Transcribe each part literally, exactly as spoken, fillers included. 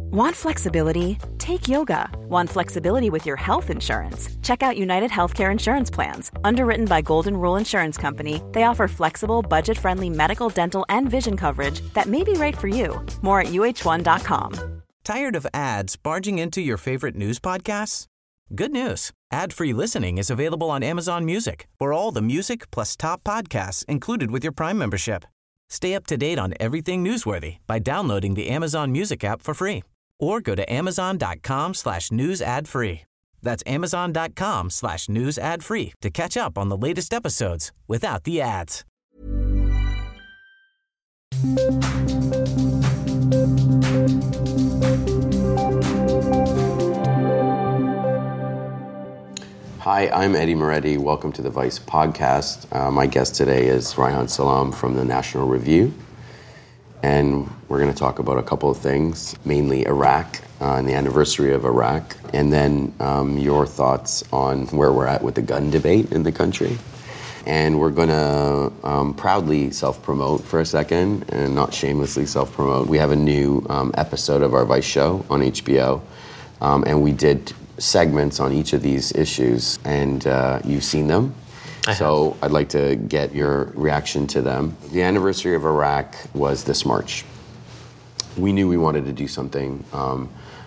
Want flexibility? Take yoga. Want flexibility with your health insurance? Check out United Healthcare Insurance Plans. Underwritten by Golden Rule Insurance Company, they offer flexible, budget-friendly medical, dental, and vision coverage that may be right for you. More at U H one dot com. Tired of ads barging into your favorite news podcasts? Good news. Ad-free listening is available on Amazon Music for all the music plus top podcasts included with your Prime membership. Stay up to date on everything newsworthy by downloading the Amazon Music app for free or go to amazon.com slash news ad free. That's amazon.com slash news ad free to catch up on the latest episodes without the ads. Hi, I'm Eddie Moretti. Welcome to the Vice podcast. Uh, my guest today is Reihan Salam from the National Review. And we're going to talk about a couple of things, mainly Iraq uh, and the anniversary of Iraq, and then um, your thoughts on where we're at with the gun debate in the country. And we're going to um, proudly self-promote for a second, and not shamelessly self-promote. We have a new um, episode of our Vice show on H B O, um, and we did segments on each of these issues, and uh, you've seen them. I so have. I'd like to get your reaction to them. The anniversary of Iraq was this March. We knew we wanted to do something um,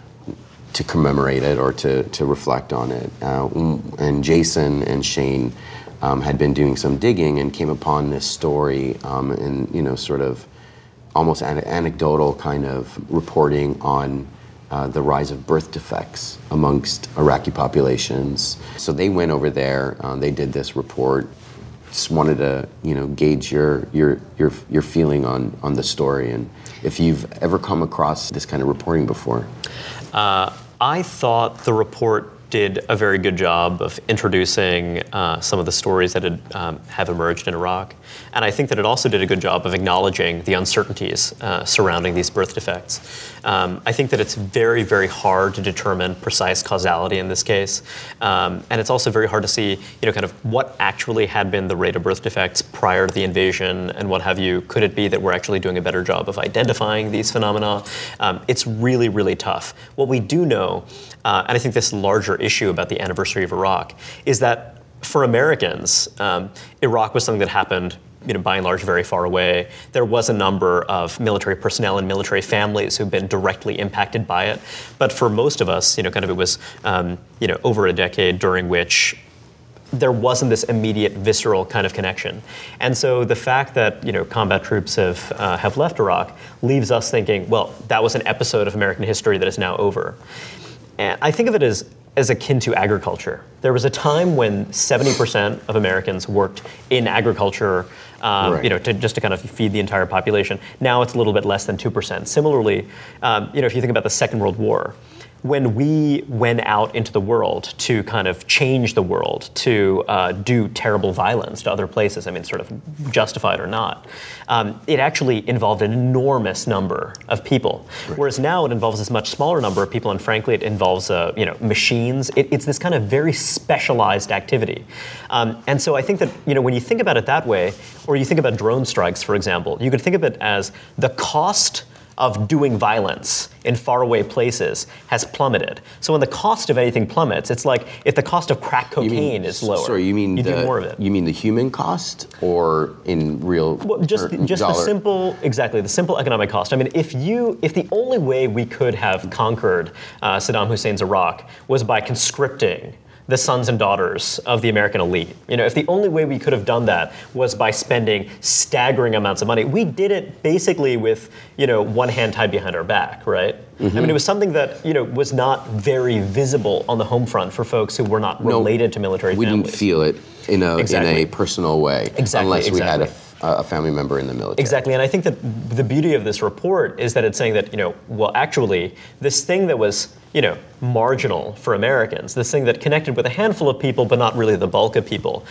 to commemorate it or to, to reflect on it. Uh, and Jason and Shane um, had been doing some digging and came upon this story um, and, you know, sort of almost an- anecdotal kind of reporting on Uh, the rise of birth defects amongst Iraqi populations. So they went over there, um, they did this report. Just wanted to, you know, gauge your your your your feeling on on the story and if you've ever come across this kind of reporting before. Uh, I thought the report did a very good job of introducing uh, some of the stories that had, um, have emerged in Iraq. And I think that it also did a good job of acknowledging the uncertainties uh, surrounding these birth defects. Um, I think that it's very, very hard to determine precise causality in this case. Um, and it's also very hard to see, you know, kind of what actually had been the rate of birth defects prior to the invasion and what have you. Could it be that we're actually doing a better job of identifying these phenomena? Um, it's really, really tough. What we do know, uh, and I think this larger issue about the anniversary of Iraq, is that for Americans, um, Iraq was something that happened, you know, by and large, very far away. There was a number of military personnel and military families who've been directly impacted by it. But for most of us, you know, kind of it was, um, you know, over a decade during which there wasn't this immediate visceral kind of connection. And so the fact that, you know, combat troops have uh, have left Iraq leaves us thinking, well, that was an episode of American history that is now over. And I think of it as as akin to agriculture. There was a time when seventy percent of Americans worked in agriculture, um, right. you know, to, just to kind of feed the entire population. Now it's a little bit less than two percent. Similarly, um, you know, if you think about the Second World War, when we went out into the world to kind of change the world, to uh, do terrible violence to other places, I mean, sort of justified or not, um, it actually involved an enormous number of people. Right. Whereas now it involves this much smaller number of people, and frankly, it involves, uh, you know, machines. It, it's this kind of very specialized activity. Um, and so I think that, you know, when you think about it that way, or you think about drone strikes, for example, you could think of it as the cost of doing violence in faraway places has plummeted. So when the cost of anything plummets, it's like if the cost of crack cocaine mean, is lower, sorry, you mean you the, do more of it. You mean the human cost, or in real? Well, just just dollar? the simple, exactly the simple economic cost. I mean, if you if the only way we could have conquered uh, Saddam Hussein's Iraq was by conscripting the sons and daughters of the American elite. You know, if the only way we could have done that was by spending staggering amounts of money, we did it basically with, you know, one hand tied behind our back, right? Mm-hmm. I mean, it was something that, you know, was not very visible on the home front for folks who were not related no, to military we families. We didn't feel it in a exactly. in a personal way, exactly, unless we exactly. had a a family member in the military. Exactly, and I think that the beauty of this report is that it's saying that, you know, well, actually, this thing that was, you know, marginal for Americans, this thing that connected with a handful of people, but not really the bulk of people,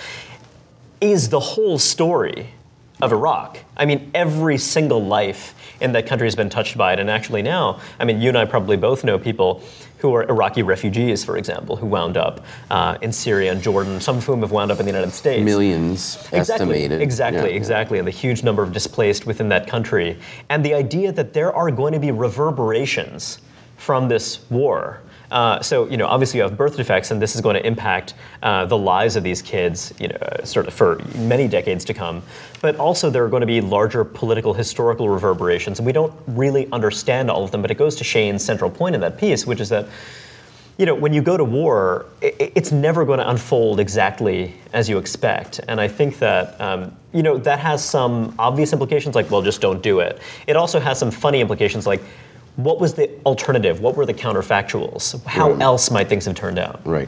is the whole story of Iraq. I mean, every single life in that country has been touched by it, and actually now, I mean, you and I probably both know people who are Iraqi refugees, for example, who wound up uh, in Syria and Jordan, some of whom have wound up in the United States. Millions exactly, estimated. Exactly, yeah. exactly, and the huge number of displaced within that country. And the idea that there are going to be reverberations from this war. Uh, so, you know, obviously you have birth defects, and this is going to impact uh, the lives of these kids, you know, sort of for many decades to come. But also there are going to be larger political, historical reverberations, and we don't really understand all of them, but it goes to Shane's central point in that piece, which is that, you know, when you go to war, it, it's never going to unfold exactly as you expect. And I think that, um, you know, that has some obvious implications, like, well, just don't do it. It also has some funny implications, like, what was the alternative? What were the counterfactuals? How right. else might things have turned out? Right.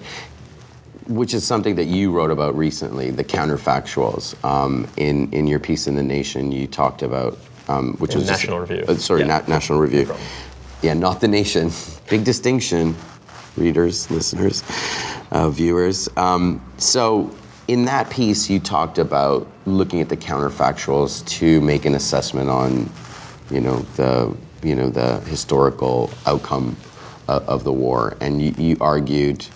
Which is something that you wrote about recently, the counterfactuals. Um, in, in your piece in The Nation, you talked about, um, which in was National just, Review. Uh, sorry, yeah. na- National Review. No yeah, not The Nation. Big distinction, readers, listeners, uh, viewers. Um, so in that piece, you talked about looking at the counterfactuals to make an assessment on, you know, the you know, the historical outcome uh, of the war. And you, you argued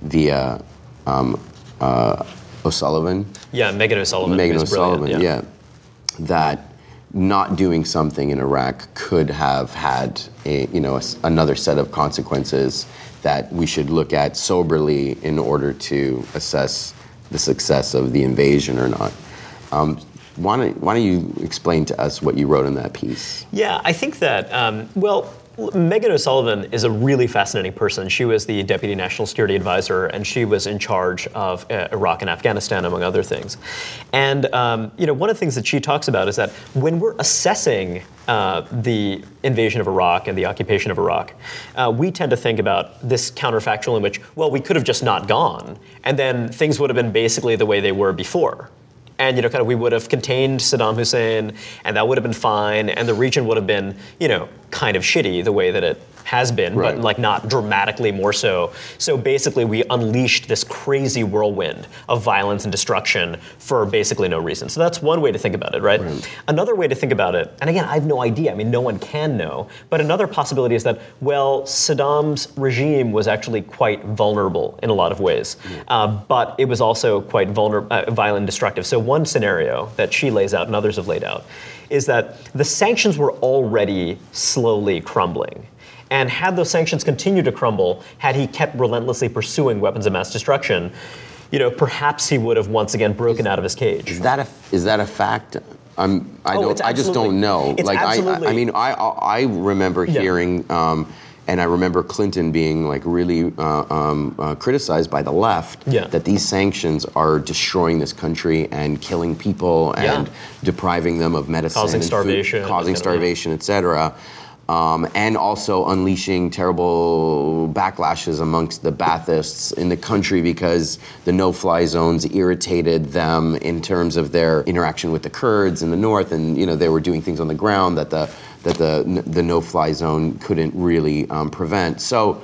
via um, uh, O'Sullivan. Yeah, Megan O'Sullivan. Megan who's O'Sullivan, brilliant, yeah. That not doing something in Iraq could have had a, you know, a, another set of consequences that we should look at soberly in order to assess the success of the invasion or not. Um, Why don't, why don't you explain to us what you wrote in that piece? Yeah, I think that, um, well, Megan O'Sullivan is a really fascinating person. She was the Deputy National Security Advisor, and she was in charge of uh, Iraq and Afghanistan, among other things. And, um, you know, one of the things that she talks about is that when we're assessing uh, the invasion of Iraq and the occupation of Iraq, uh, we tend to think about this counterfactual in which, well, we could have just not gone, and then things would have been basically the way they were before. And, you know, kind of we would have contained Saddam Hussein, and that would have been fine, and the region would have been, you know, kind of shitty the way that it has been, right. but like not dramatically more so. So basically we unleashed this crazy whirlwind of violence and destruction for basically no reason. So that's one way to think about it, right? right? Another way to think about it, and again, I have no idea, I mean, no one can know, but another possibility is that, well, Saddam's regime was actually quite vulnerable in a lot of ways, yeah. uh, but it was also quite vulner- uh, violent and destructive. So one scenario that she lays out and others have laid out is that the sanctions were already slowly crumbling. And had those sanctions continued to crumble, had he kept relentlessly pursuing weapons of mass destruction, you know, perhaps he would have once again broken out of his cage. Is that a is that a fact? Um, I oh, don't. I just don't know. It's like absolutely. I, I mean, I I remember yeah. hearing, um, and I remember Clinton being like really uh, um, uh, criticized by the left yeah. that these sanctions are destroying this country and killing people and yeah. depriving them of medicine, causing and starvation, food, causing starvation, et cetera. Um, and also unleashing terrible backlashes amongst the Baathists in the country because the no-fly zones irritated them in terms of their interaction with the Kurds in the north, and you know they were doing things on the ground that the that the the no-fly zone couldn't really um, prevent. So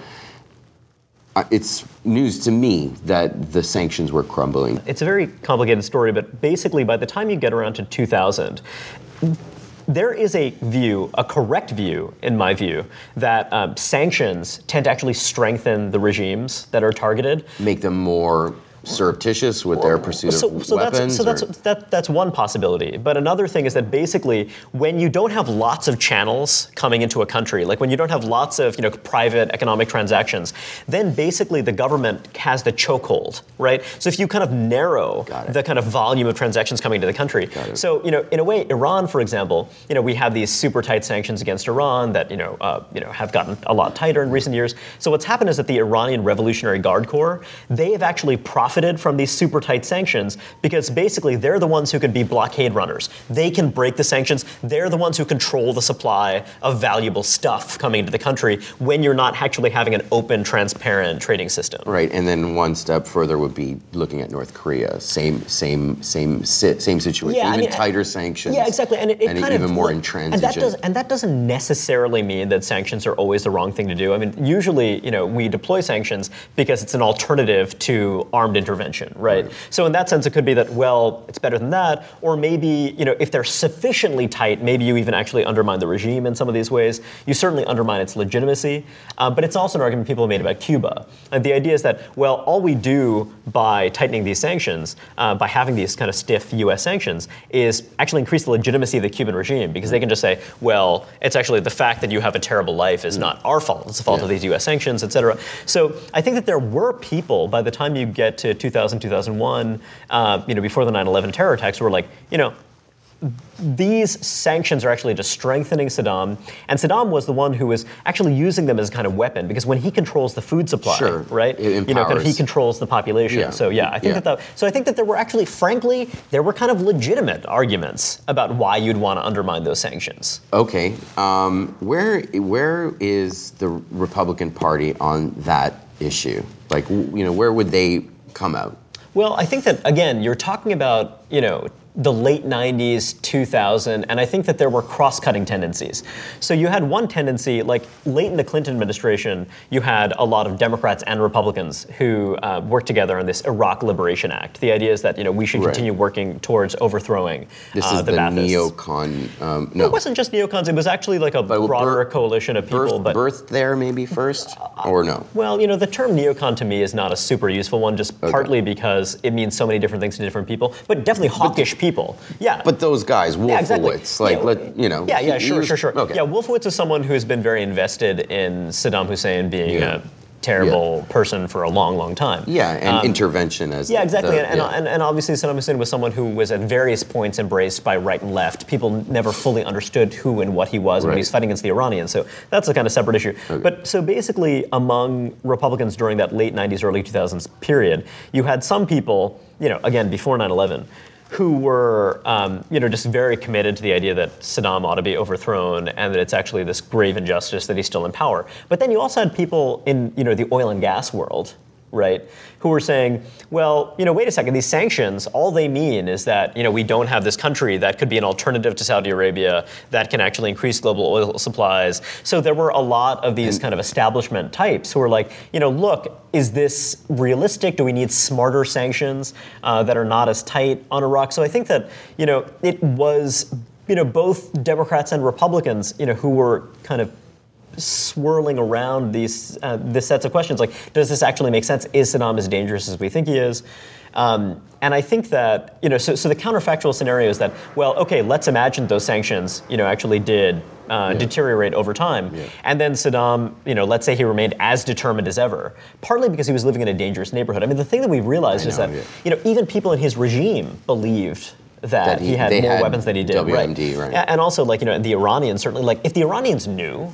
uh, it's news to me that the sanctions were crumbling. It's a very complicated story, but basically by the time you get around to two thousand. There is a view, a correct view, in my view, that um, sanctions tend to actually strengthen the regimes that are targeted. Make them more surreptitious with their pursuit so, of so weapons? That's, so that's, that, that's one possibility. But another thing is that basically when you don't have lots of channels coming into a country, like when you don't have lots of you know private economic transactions, then basically the government has the chokehold, right? So if you kind of narrow the kind of volume of transactions coming into the country. So, you know, in a way, Iran, for example, you know, we have these super tight sanctions against Iran that, you know, uh, you know, have gotten a lot tighter in recent years. So what's happened is that the Iranian Revolutionary Guard Corps, they have actually profited from these super tight sanctions because basically they're the ones who can be blockade runners. They can break the sanctions. They're the ones who control the supply of valuable stuff coming into the country when you're not actually having an open, transparent trading system. Right, and then one step further would be looking at North Korea. Same, same, same, same situation. Yeah, even I mean, tighter sanctions. Yeah, exactly, and it, it and kind even of, more and intransigent. that does, and that doesn't necessarily mean that sanctions are always the wrong thing to do. I mean, usually, you know, we deploy sanctions because it's an alternative to armed intervention, right? Right. So in that sense, it could be that, well, it's better than that, or maybe, you know, if they're sufficiently tight, maybe you even actually undermine the regime in some of these ways. You certainly undermine its legitimacy, uh, but it's also an argument people have made about Cuba. And the idea is that, well, all we do by tightening these sanctions, uh, by having these kind of stiff U S sanctions, is actually increase the legitimacy of the Cuban regime, because they can just say, well, it's actually the fact that you have a terrible life is not our fault. It's the fault Yeah. of these U S sanctions, et cetera. So I think that there were people, by the time you get to two thousand, two thousand one, uh, you know, before the nine eleven terror attacks, who were like, you know, these sanctions are actually just strengthening Saddam, and Saddam was the one who was actually using them as a kind of weapon, because when he controls the food supply, Sure. right, It you know, kind of he empowers. controls the population. Yeah. So yeah, I think Yeah. that, that so I think that there were actually, frankly, there were kind of legitimate arguments about why you'd want to undermine those sanctions. Okay, um, where where is the Republican Party on that issue? Like, w- you know, where would they come out? Well, I think that, again, you're talking about, you know, the late nineties, two thousand, and I think that there were cross-cutting tendencies. So you had one tendency, like late in the Clinton administration, you had a lot of Democrats and Republicans who uh, worked together on this Iraq Liberation Act. The idea is that, you know, we should Right. continue working towards overthrowing This uh, is the the, Baathists. neocon. Um, no, It wasn't just neocons, it was actually like a But broader birth- coalition of people. birth, but birth there maybe first, or no? Well, you know, the term neocon to me is not a super useful one, just partly because it means so many different things to different people, but definitely hawkish people. Yeah. But those guys, Wolfowitz, Yeah, exactly. like, Yeah, let you know. Yeah, yeah, he- he sure, was- sure, sure. Okay. Yeah, Wolfowitz is someone who has been very invested in Saddam Hussein being Yeah. a terrible person for a long, long time. Yeah, and Um, intervention as Yeah, exactly. the- and, yeah. and, and, and obviously Saddam Hussein was someone who was at various points embraced by right and left. People never fully understood who and what he was when Right. he was fighting against the Iranians. So that's a kind of separate issue. But so basically among Republicans during that late nineties, early two thousands period, you had some people, you know, again, before nine eleven, who were, um, you know, just very committed to the idea that Saddam ought to be overthrown and that it's actually this grave injustice that he's still in power. But then you also had people in, you know, the oil and gas world, right, who were saying, well, you know, wait a second, these sanctions, all they mean is that, you know, we don't have this country that could be an alternative to Saudi Arabia that can actually increase global oil supplies. So there were a lot of these kind of establishment types who were like, you know, look, is this realistic? Do we need smarter sanctions uh, that are not as tight on Iraq? So I think that, you know, it was, you know, both Democrats and Republicans, you know, who were kind of swirling around these uh, this sets of questions, like, does this actually make sense? Is Saddam as dangerous as we think he is? Um, and I think that, you know, so, so the counterfactual scenario is that, well, okay, let's imagine those sanctions, you know, actually did uh, Yeah. deteriorate over time. Yeah. And then Saddam, you know, let's say he remained as determined as ever, partly because he was living in a dangerous neighborhood. I mean, the thing that we've realized I is know, that, yeah. you know, even people in his regime believed that, That he, he- had they more had weapons than he did. W M D, right. A- And also, like, you know, the Iranians, certainly, like, if the Iranians knew,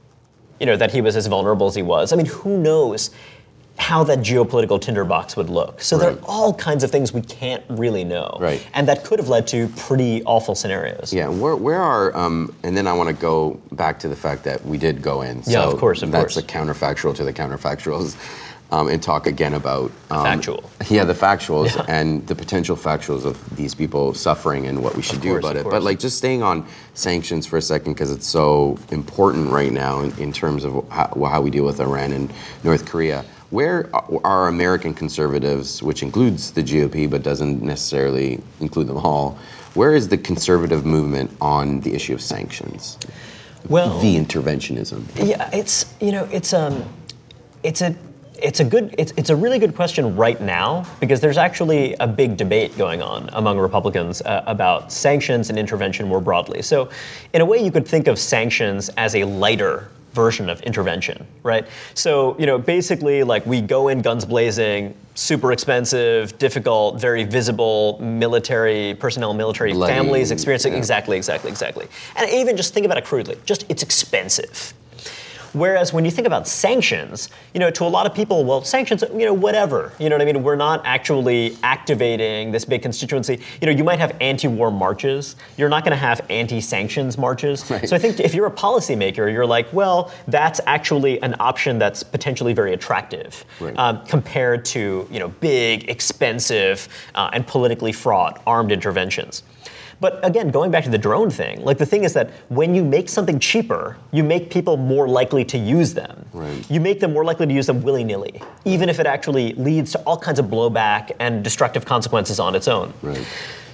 you know, that he was as vulnerable as he was, I mean, who knows how that geopolitical tinderbox would look. So there Right. are all kinds of things we can't really know. Right. And that could have led to pretty awful scenarios. Yeah, where, where are, um, and then I want to go back to the fact that we did go in. Yeah, so of course, of that's course. a counterfactual to the counterfactuals, um, and talk again about um, Factual. Yeah, the factuals Yeah. and the potential factuals of these people suffering and what we should do course, about of it. But course. like just staying on sanctions for a second because it's so important right now in, in terms of how, how we deal with Iran and North Korea. Where are American conservatives, which includes the G O P but doesn't necessarily include them all, where is the conservative movement on the issue of sanctions? Well, The interventionism. yeah, it's, you know, it's um, it's a it's a good it's it's a really good question right now, because there's actually a big debate going on among Republicans uh, about sanctions and intervention more broadly. So, in a way, you could think of sanctions as a lighter version of intervention, right? So, you know, basically, like, we go in guns blazing, super expensive, difficult, very visible military personnel, military Bloody, families experiencing yeah. exactly, exactly, exactly. And even just think about it crudely, just it's expensive. Whereas when you think about sanctions, you know, to a lot of people, well, sanctions, you know, whatever. You know what I mean? We're not actually activating this big constituency. You know, you might have anti-war marches. You're not going to have anti-sanctions marches. Right. So I think if you're a policymaker, you're like, well, that's actually an option that's potentially very attractive Right. um, compared to, you know, big, expensive, uh, and politically fraught armed interventions. But again, going back to the drone thing, like the thing is that when you make something cheaper, you make people more likely to use them. Right. You make them more likely to use them willy-nilly, even if it actually leads to all kinds of blowback and destructive consequences on its own. Right.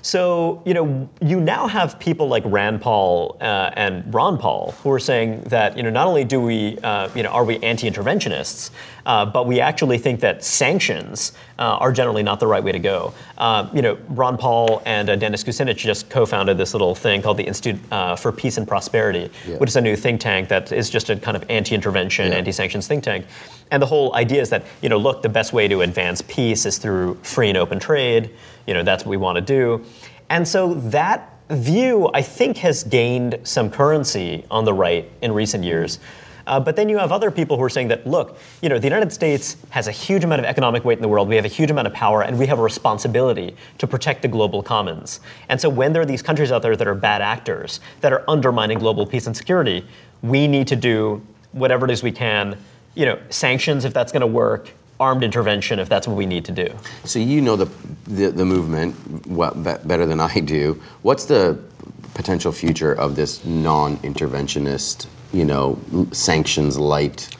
So, you know, you now have people like Rand Paul uh, and Ron Paul who are saying that, you know, not only do we, uh, you know, are we anti-interventionists, uh, but we actually think that sanctions uh, are generally not the right way to go. Uh, you know, Ron Paul and uh, Dennis Kucinich just co-founded this little thing called the Institute uh, for Peace and Prosperity, yeah. which is a new think tank that is just a kind of anti-intervention, yeah. anti-sanctions think tank. And the whole idea is that, you know, look, the best way to advance peace is through free and open trade. You know, that's what we want to do. And so that view, I think, has gained some currency on the right in recent years. Uh, but then you have other people who are saying that, look, you know, the United States has a huge amount of economic weight in the world. We have a huge amount of power, and we have a responsibility to protect the global commons. And so when there are these countries out there that are bad actors, that are undermining global peace and security, we need to do whatever it is we can, you know, sanctions if that's going to work, armed intervention if that's what we need to do. So you know the the, the movement well, be, better than I do. What's the potential future of this non-interventionist, you know, sanctions light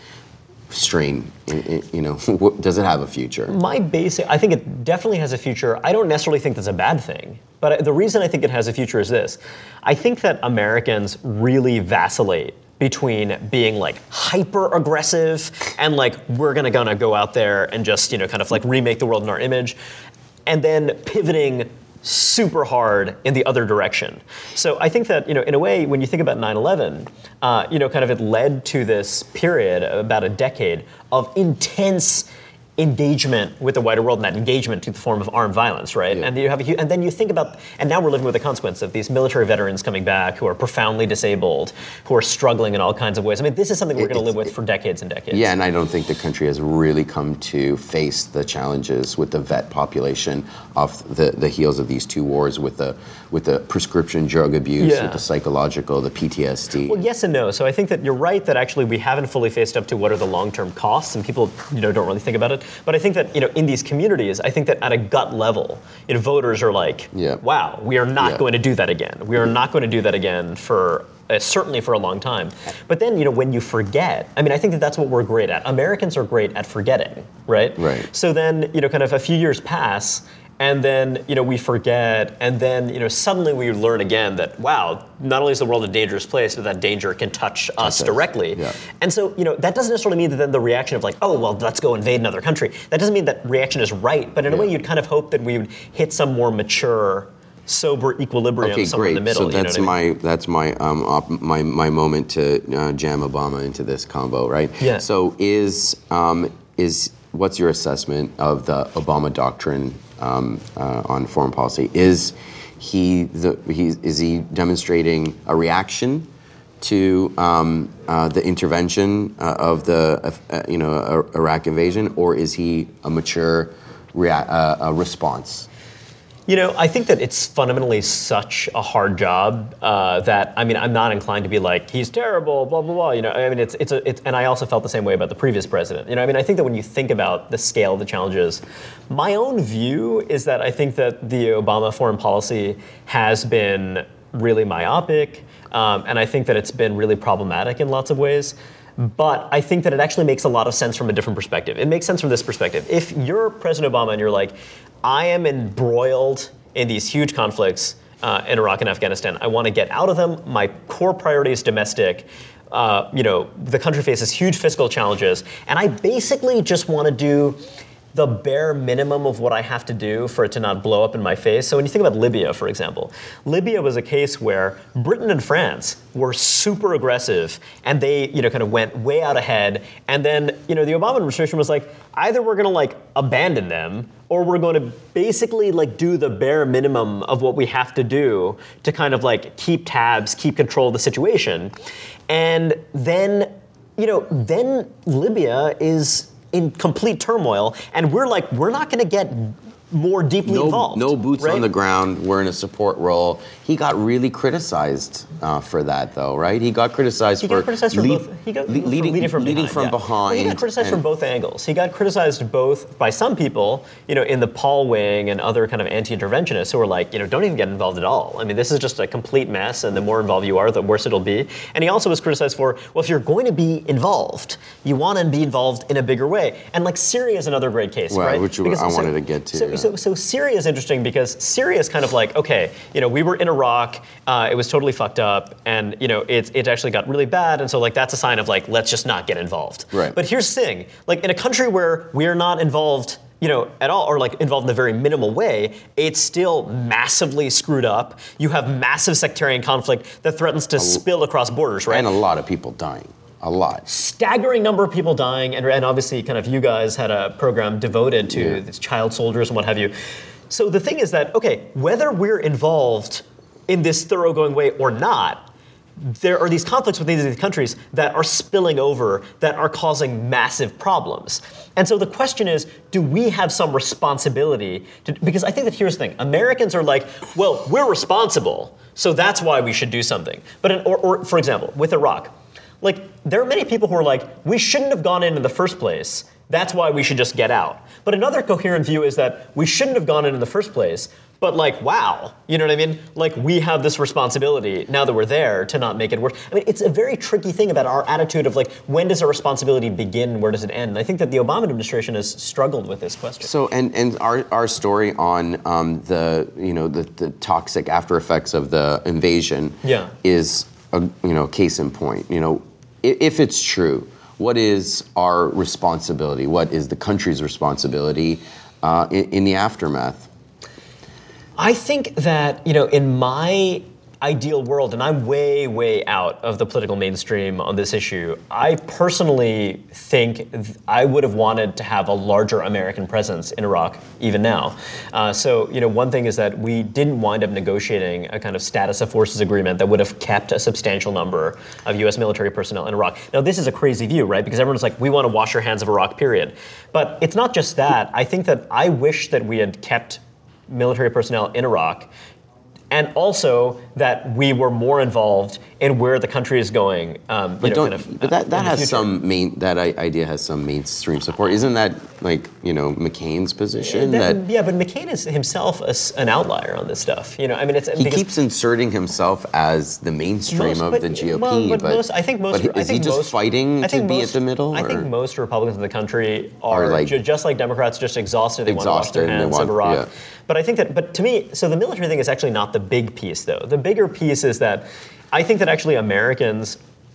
strain? You know, does it have a future? My basic, I think it definitely has a future. I don't necessarily think that's a bad thing. But the reason I think it has a future is this. I think that Americans really vacillate between being like hyper aggressive and like we're gonna gonna go out there and just, you know, kind of like remake the world in our image, and then pivoting super hard in the other direction. So I think that, you know, in a way, when you think about nine eleven, uh, you know, kind of it led to this period, about a decade, of intense engagement with the wider world, and that engagement to the form of armed violence, right? Yeah. And you have, a, and then you think about, and now we're living with the consequence of these military veterans coming back who are profoundly disabled, who are struggling in all kinds of ways. I mean, this is something we're going to live with for decades and decades. Yeah, and I don't think the country has really come to face the challenges with the vet population off the, the heels of these two wars, with the with the prescription drug abuse, yeah. with the psychological, the P T S D. Well, yes and no. So I think that you're right that actually we haven't fully faced up to what are the long-term costs, and people, you know, don't really think about it. But I think that, you know, in these communities, I think that at a gut level, you know, voters are like, yeah. wow, we are not yeah. going to do that again. We are not going to do that again for uh, certainly for a long time. But then, you know, when you forget, I mean, I think that that's what we're great at. Americans are great at forgetting, right? Right. So then, you know, kind of a few years pass, and then, you know, we forget, and then, you know, suddenly we learn again that, wow, not only is the world a dangerous place, but that danger can touch us touch directly. Us. Yeah. And so, you know, that doesn't necessarily mean that then the reaction of like, oh, well, let's go invade another country. That doesn't mean that reaction is right, but in yeah. a way you'd kind of hope that we would hit some more mature, sober equilibrium okay, somewhere great. in the middle. So that's you know my I mean? that's my um op, my my moment to uh, jam Obama into this combo, right? Yeah. So is um is what's your assessment of the Obama doctrine um, uh, on foreign policy? Is he the he is he demonstrating a reaction to um, uh, the intervention uh, of the uh, you know Iraq invasion, or is he a mature rea- uh, a response? You know, I think that it's fundamentally such a hard job uh, that, I mean, I'm not inclined to be like, he's terrible, blah, blah, blah. You know, I mean, it's, it's, a, it's, and I also felt the same way about the previous president. You know, I mean, I think that when you think about the scale of the challenges, my own view is that I think that the Obama foreign policy has been really myopic, um, and I think that it's been really problematic in lots of ways. But I think that it actually makes a lot of sense from a different perspective. It makes sense from this perspective. If you're President Obama and you're like, I am embroiled in these huge conflicts uh, in Iraq and Afghanistan. I want to get out of them. My core priority is domestic. Uh, you know, the country faces huge fiscal challenges, and I basically just want to do the bare minimum of what I have to do for it to not blow up in my face. So when you think about Libya, for example, Libya was a case where Britain and France were super aggressive, and they, you know, kind of went way out ahead. And then, you know, the Obama administration was like, either we're going to like abandon them, or we're going to basically like do the bare minimum of what we have to do to kind of like keep tabs, keep control of the situation. And then, you know, then Libya is in complete turmoil, and we're like, we're not going to get more deeply no, involved. No boots right? on the ground. We're in a support role. He got really criticized uh, for that, though, right? He got criticized he for got criticized for lead, both. He got le- leading, leading from leading behind. From yeah. behind Well, he got criticized and, from both angles. He got criticized both by some people, you know, in the Paul wing and other kind of anti-interventionists who were like, you know, don't even get involved at all. I mean, this is just a complete mess, and the more involved you are, the worse it'll be. And he also was criticized for, well, if you're going to be involved, you want to be involved in a bigger way. And like Syria is another great case, well, right? Which because, I so, wanted to get to. So, yeah. so, so Syria is interesting because Syria is kind of like, okay, you know, we were in Iraq, uh, it was totally fucked up, and you know, it it actually got really bad, and so like that's a sign of like, let's just not get involved. Right. But here's the thing, like in a country where we're not involved, you know, at all, or like involved in a very minimal way, it's still massively screwed up. You have massive sectarian conflict that threatens to spill across borders, right? And a lot of people dying. A lot. Staggering number of people dying, and, and obviously kind of you guys had a program devoted to yeah. these child soldiers and what have you. So the thing is that, okay, whether we're involved in this thoroughgoing way or not, there are these conflicts within these countries that are spilling over, that are causing massive problems. And so the question is, do we have some responsibility to, because I think that here's the thing, Americans are like, well, we're responsible, so that's why we should do something. But, in, or, or for example, with Iraq, like, there are many people who are like, we shouldn't have gone in in the first place. That's why we should just get out. But another coherent view is that we shouldn't have gone in in the first place. But like, wow, you know what I mean? Like, we have this responsibility now that we're there to not make it worse. I mean, it's a very tricky thing about our attitude of like, when does our responsibility begin? Where does it end? And I think that the Obama administration has struggled with this question. So, and, and our, our story on um, the, you know, the, the toxic after effects of the invasion yeah. is a, you know, case in point. You know, if, if it's true, what is our responsibility? What is the country's responsibility uh, in, in the aftermath? I think that, you know, in my ideal world, and I'm way, way out of the political mainstream on this issue, I personally think th- I would have wanted to have a larger American presence in Iraq, even now. Uh, so, you know, one thing is that we didn't wind up negotiating a kind of status of forces agreement that would have kept a substantial number of U S military personnel in Iraq. Now, this is a crazy view, right? Because everyone's like, we want to wash our hands of Iraq, period. But it's not just that. I think that I wish that we had kept military personnel in Iraq, and also that we were more involved in where the country is going. Um, but you know, don't. kind of, but that, that uh, has future. some main. That I, idea has some mainstream support. Isn't that like you know McCain's position? That, that yeah, but McCain is himself a, an outlier on this stuff. You know, I mean, it's he because keeps inserting himself as the mainstream most, of but, the G O P. Well, but, but most, I think most. But I is think he just most, fighting I to think be most, at the middle? I or? think most Republicans in the country are, Are like, ju- just like Democrats, just exhausted. They exhausted want to wash their and they hands want- of Iraq. yeah. But I think that, but to me, so the military thing is actually not the big piece, though. The bigger piece is that I think that actually Americans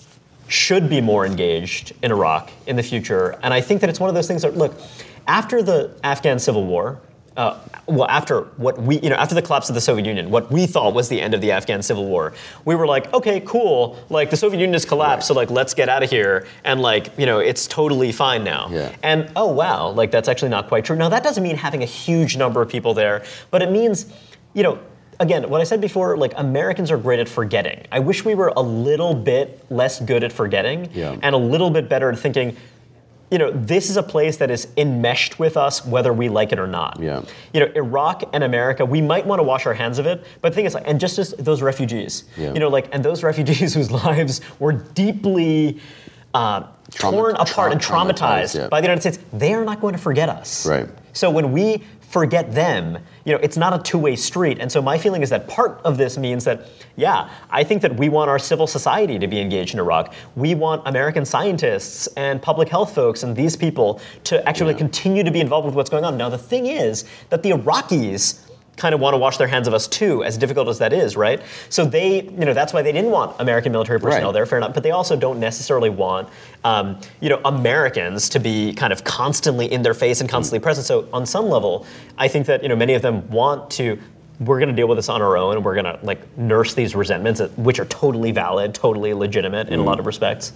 should be more engaged in Iraq in the future. And I think that it's one of those things that, look, after the Afghan civil war, uh, well, after what we, you know, after the collapse of the Soviet Union, what we thought was the end of the Afghan civil war, we were like, okay, cool, like the Soviet Union has collapsed, so like let's get out of here, and like, you know, it's totally fine now. Yeah. And oh wow, like that's actually not quite true. Now that doesn't mean having a huge number of people there, but it means, you know, again, what I said before, like Americans are great at forgetting. I wish we were a little bit less good at forgetting Yeah. and a little bit better at thinking, you know, this is a place that is enmeshed with us whether we like it or not. Yeah. You know, Iraq and America, we might want to wash our hands of it, but the thing is, like, and just as those refugees, Yeah. you know, like, and those refugees whose lives were deeply uh, Trauma- torn apart tra- and traumatized traumatized, yeah. by the United States, they are not going to forget us. Right. So when we forget them, you know, it's not a two-way street. And so my feeling is that part of this means that, yeah, I think that we want our civil society to be engaged in Iraq. We want American scientists and public health folks and these people to actually Yeah. continue to be involved with what's going on. Now, the thing is that the Iraqis kind of want to wash their hands of us too, as difficult as that is, right? So they, you know, that's why they didn't want American military personnel Right. there, fair enough, but they also don't necessarily want, um, you know, Americans to be kind of constantly in their face and constantly present. So on some level, I think that, you know, many of them want to, we're going to deal with this on our own, and we're going to like nurse these resentments, which are totally valid, totally legitimate in a lot of respects.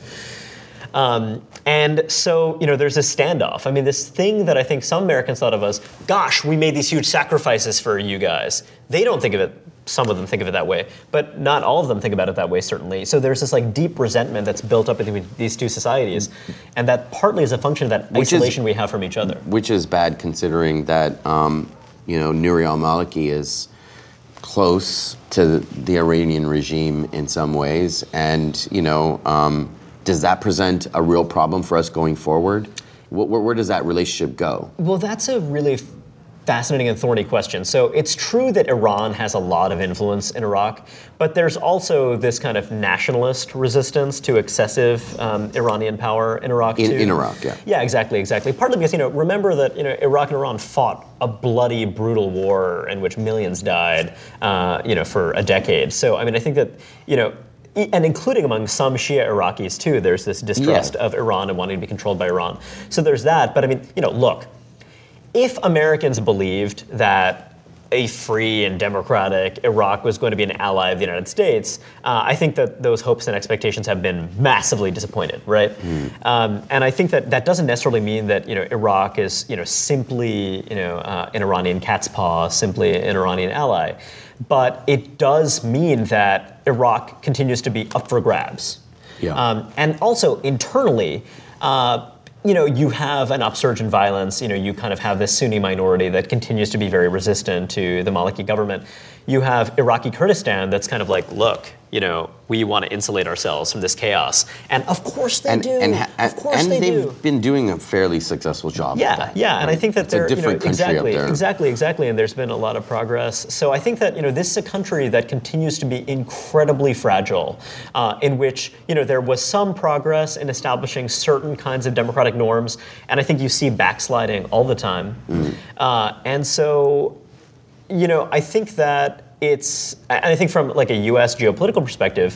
Um, and so, you know, there's this standoff. I mean, this thing that I think some Americans thought of as, gosh, we made these huge sacrifices for you guys. They don't think of it, some of them think of it that way, but not all of them think about it that way, certainly. So there's this like deep resentment that's built up between these two societies, and that partly is a function of that Which is- isolation we have from each other. Which is bad considering that um, you know, Nouri al-Maliki is close to the Iranian regime in some ways, and you know, um, does that present a real problem for us going forward? Where, where does that relationship go? Well, that's a really fascinating and thorny question. So it's true that Iran has a lot of influence in Iraq, but there's also this kind of nationalist resistance to excessive um, Iranian power in Iraq in, too. In Iraq, yeah. Yeah, exactly, exactly. Partly because, you know, remember that, you know, Iraq and Iran fought a bloody, brutal war in which millions died, uh, you know, for a decade. So, I mean, I think that, you know, and including among some Shia Iraqis too, there's this distrust yeah. of Iran and wanting to be controlled by Iran. So there's that. But I mean, you know, look, if Americans believed that a free and democratic Iraq was going to be an ally of the United States, uh, I think that those hopes and expectations have been massively disappointed, right? Mm. Um, and I think that that doesn't necessarily mean that, you know, Iraq is, you know, simply, you know, uh, an Iranian cat's paw, simply an Iranian ally. But it does mean that Iraq continues to be up for grabs. Yeah. Um, and also internally, uh, you know, you have an upsurge in violence. You know, you kind of have this Sunni minority that continues to be very resistant to the Maliki government. You have Iraqi Kurdistan that's kind of like, look, you know, we want to insulate ourselves from this chaos. And of course they and, do. And, ha- of course and they they've do. been doing a fairly successful job Yeah, at that. yeah, right? and I think that it's they're, a different you know, country exactly, up there. exactly, exactly, and there's been a lot of progress. So I think that, you know, this is a country that continues to be incredibly fragile, uh, in which, you know, there was some progress in establishing certain kinds of democratic norms, and I think you see backsliding all the time. Mm. Uh, and so, you know, I think that it's, and I think from like a U S geopolitical perspective,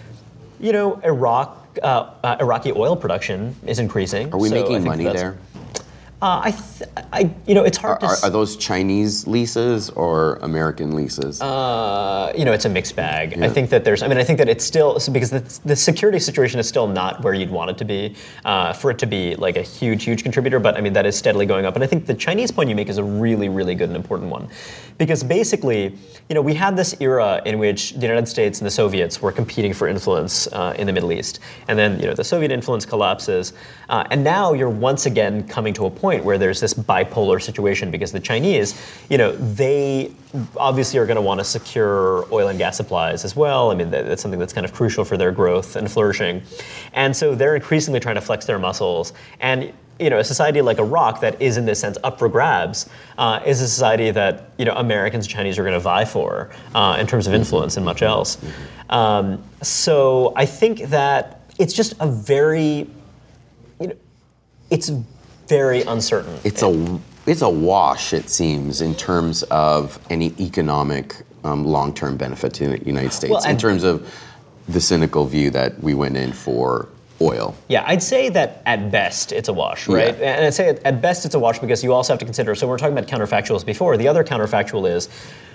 you know, Iraq, uh, uh, Iraqi oil production is increasing. Are we so making money there? Uh, I, th- I, you know, it's hard are, to. Are, are those Chinese leases or American leases? Uh, you know, it's a mixed bag. Yeah. I think that there's. I mean, I think that it's still because the, the security situation is still not where you'd want it to be uh, for it to be like a huge, huge contributor. But I mean, that is steadily going up. And I think the Chinese point you make is a really, really good and important one, because basically, you know, we had this era in which the United States and the Soviets were competing for influence uh, in the Middle East, and then, you know, the Soviet influence collapses, uh, and now you're once again coming to a point where there's this bipolar situation, because the Chinese, you know, they obviously are going to want to secure oil and gas supplies as well. I mean, that's something that's kind of crucial for their growth and flourishing. And so they're increasingly trying to flex their muscles. And, you know, a society like Iraq that is in this sense up for grabs uh, is a society that, you know, Americans and Chinese are going to vie for uh, in terms of influence and much else. Um, so I think that it's just a very, you know, it's very uncertain. It's a it's a wash, it seems, in terms of any economic um, long-term benefit to the United States, well, in terms of the cynical view that we went in for oil. Yeah, I'd say that at best it's a wash, right? Yeah. And I'd say at best it's a wash because you also have to consider, so we were talking about counterfactuals before, the other counterfactual is,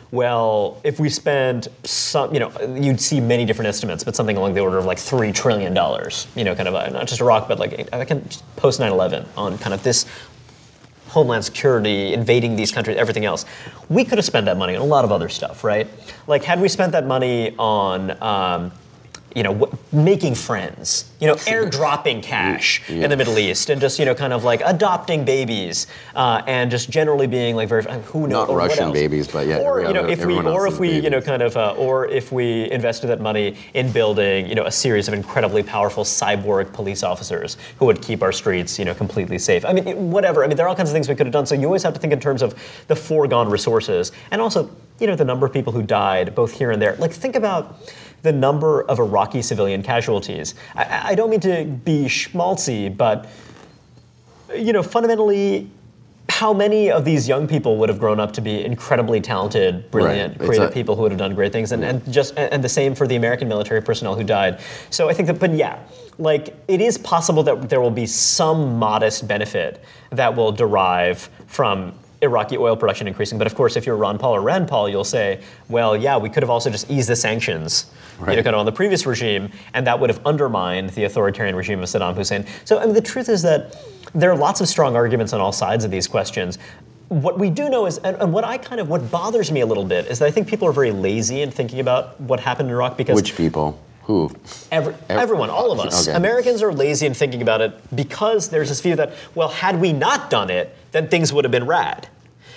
well, if we spend some, you know, you'd see many different estimates, but something along the order of like three trillion dollars, you know, kind of, a, not just Iraq, but like, I can post nine eleven on kind of this homeland security, invading these countries, everything else. We could have spent that money on a lot of other stuff, right? Like, had we spent that money on, um, you know, w- making friends, you know, airdropping cash yeah. in the Middle East, and just, you know, kind of like adopting babies, uh, and just generally being like very, who knows, not Russian babies, but yeah, or you know, if we, or if we, babies. you know, kind of, uh, or if we invested that money in building, you know, a series of incredibly powerful cyborg police officers who would keep our streets, you know, completely safe. I mean, whatever. I mean, there are all kinds of things we could have done. So you always have to think in terms of the foregone resources, and also, you know, the number of people who died, both here and there. Like, think about the number of Iraqi civilian casualties. I, I don't mean to be schmaltzy, but, you know, fundamentally, how many of these young people would have grown up to be incredibly talented, brilliant, right. creative a, people who would have done great things, and, and just and the same for the American military personnel who died. So I think that, but yeah, like, it is possible that there will be some modest benefit that will derive from Iraqi oil production increasing. But of course, if you're Ron Paul or Rand Paul, you'll say, well, yeah, we could have also just eased the sanctions, right. you know, kind of on the previous regime, and that would have undermined the authoritarian regime of Saddam Hussein. So, I mean, the truth is that there are lots of strong arguments on all sides of these questions. What we do know is, and, and what I kind of, what bothers me a little bit is that I think people are very lazy in thinking about what happened in Iraq because— Which people? Who? Every, everyone, all of us. Okay. Americans are lazy in thinking about it because there's this view that, well, had we not done it, then things would have been rad.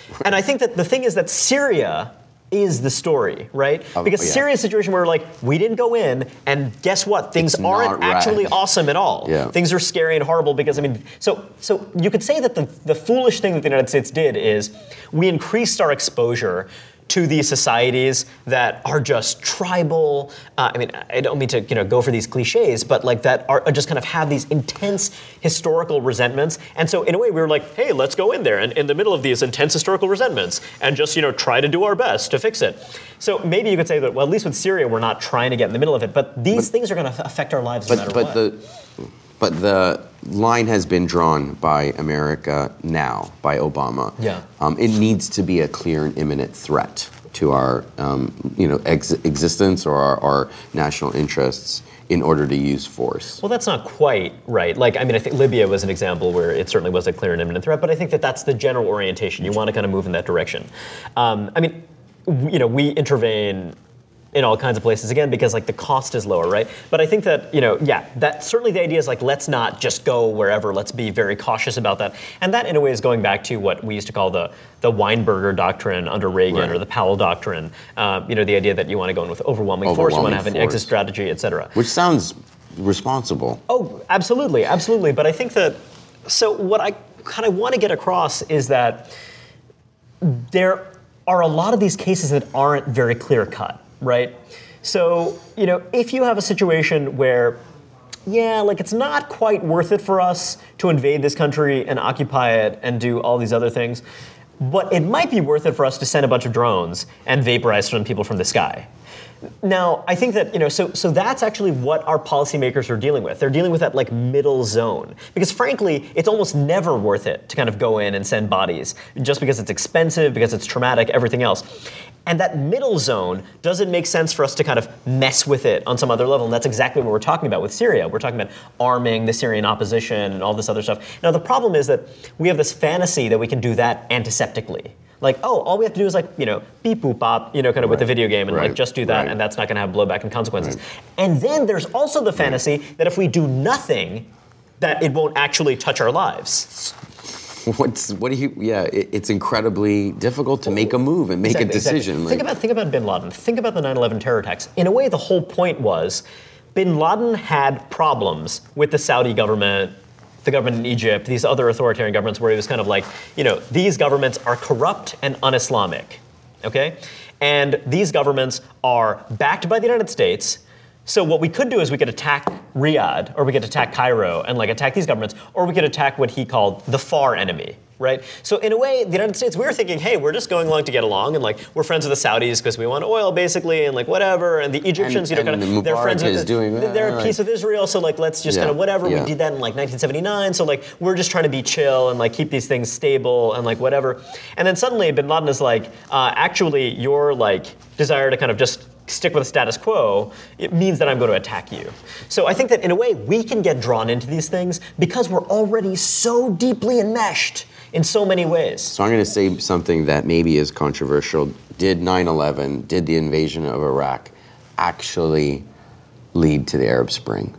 And I think that the thing is that Syria is the story, right? Um, because yeah. Syria's situation where like we didn't go in, and guess what? Things It's aren't not actually right. awesome at all. Yeah. Things are scary and horrible because I mean, so so you could say that the the foolish thing that the United States did is we increased our exposure to these societies that are just tribal. Uh, I mean, I don't mean to you know go for these cliches, but like that are just kind of have these intense historical resentments. And so in a way, we were like, hey, let's go in there and in the middle of these intense historical resentments and just you know try to do our best to fix it. So maybe you could say that well, at least with Syria, we're not trying to get in the middle of it, but these but, things are going to affect our lives but, no matter but what. The, But the line has been drawn by America now, by Obama. Yeah. Um, it needs to be a clear and imminent threat to our, um, you know, ex- existence or our, our national interests in order to use force. Well, that's not quite right. Like, I mean, I think Libya was an example where it certainly was a clear and imminent threat, but I think that that's the general orientation. You want to kind of move in that direction. Um, I mean, you know, we intervene in all kinds of places again because like the cost is lower, right? But I think that you know, yeah, that certainly the idea is like let's not just go wherever. Let's be very cautious about that, and that in a way is going back to what we used to call the the Weinberger doctrine under Reagan right. or the Powell doctrine. Uh, you know, the idea that you want to go in with overwhelming, overwhelming force, you want to have an force. exit strategy, et cetera. Which sounds responsible. Oh, absolutely, absolutely. But I think that so what I kind of want to get across is that there are a lot of these cases that aren't very clear cut. Right? So, you know, if you have a situation where, yeah, like it's not quite worth it for us to invade this country and occupy it and do all these other things, but it might be worth it for us to send a bunch of drones and vaporize some people from the sky. Now, I think that, you know, so so that's actually what our policymakers are dealing with. They're dealing with that like middle zone. Because frankly, it's almost never worth it to kind of go in and send bodies just because it's expensive, because it's traumatic, everything else. And that middle zone doesn't make sense for us to kind of mess with it on some other level. And that's exactly what we're talking about with Syria. We're talking about arming the Syrian opposition and all this other stuff. Now, the problem is that we have this fantasy that we can do that antiseptically. Like, oh, all we have to do is like, you know, beep, boop, bop, you know, kind of right. with the video game and right. like just do that right. and that's not going to have blowback and consequences. Right. And then there's also the fantasy right. that if we do nothing, that it won't actually touch our lives. What's what do you? Yeah, it, it's incredibly difficult to make a move and make exactly, a decision. Exactly. Like, think about think about Bin Laden. Think about the nine eleven terror attacks. In a way, the whole point was, Bin Laden had problems with the Saudi government, the government in Egypt, these other authoritarian governments, where he was kind of like, you know, these governments are corrupt and un-Islamic, okay, and these governments are backed by the United States. So what we could do is we could attack Riyadh, or we could attack Cairo and like attack these governments, or we could attack what he called the far enemy, right? So in a way, the United States, we were thinking, hey, we're just going along to get along, and like we're friends with the Saudis because we want oil, basically, and like whatever. And the Egyptians, and, you know, and kind the of they're friends with is the, doing that, they're right. at peace with Israel, so like let's just yeah, kind of whatever. yeah. We did that in like nineteen seventy-nine, so like we're just trying to be chill and like keep these things stable and like whatever. And then suddenly Bin Laden is like, uh, actually, your like desire to kind of just stick with the status quo, it means that I'm going to attack you. So I think that in a way we can get drawn into these things because we're already so deeply enmeshed in so many ways. So I'm going to say something that maybe is controversial. Did nine eleven, did the invasion of Iraq actually lead to the Arab Spring?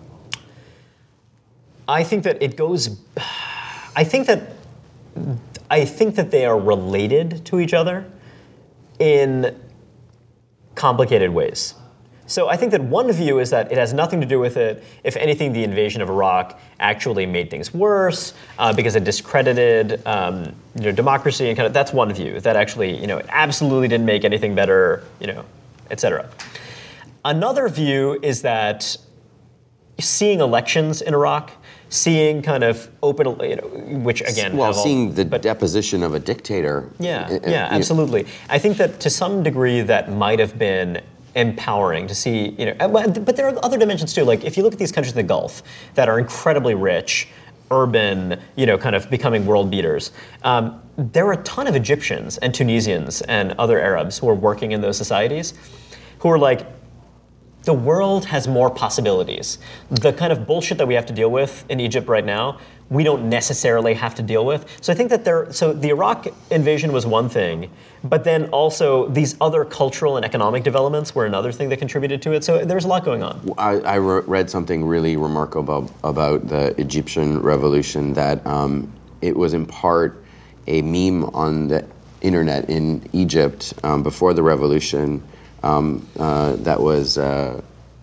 I think that it goes, I think that, I think that they are related to each other in complicated ways. So I think that one view is that it has nothing to do with it. If anything, the invasion of Iraq actually made things worse uh, because it discredited um, you know, democracy and kind of, that's one view, that actually, you know, it absolutely didn't make anything better, you know, et cetera. Another view is that seeing elections in Iraq, seeing kind of open, you know, which again, well, have all, seeing the but, deposition of a dictator. Yeah, uh, yeah, uh, absolutely. I think that to some degree that might have been empowering to see, you know, but there are other dimensions too. Like if you look at these countries in the Gulf that are incredibly rich, urban, you know, kind of becoming world beaters. Um, there are a ton of Egyptians and Tunisians and other Arabs who are working in those societies who are like, the world has more possibilities. The kind of bullshit that we have to deal with in Egypt right now, we don't necessarily have to deal with. So I think that there, so the Iraq invasion was one thing, but then also these other cultural and economic developments were another thing that contributed to it. So there's a lot going on. I, I read something really remarkable about the Egyptian revolution, that um, it was in part a meme on the internet in Egypt um, before the revolution um, uh, that was uh,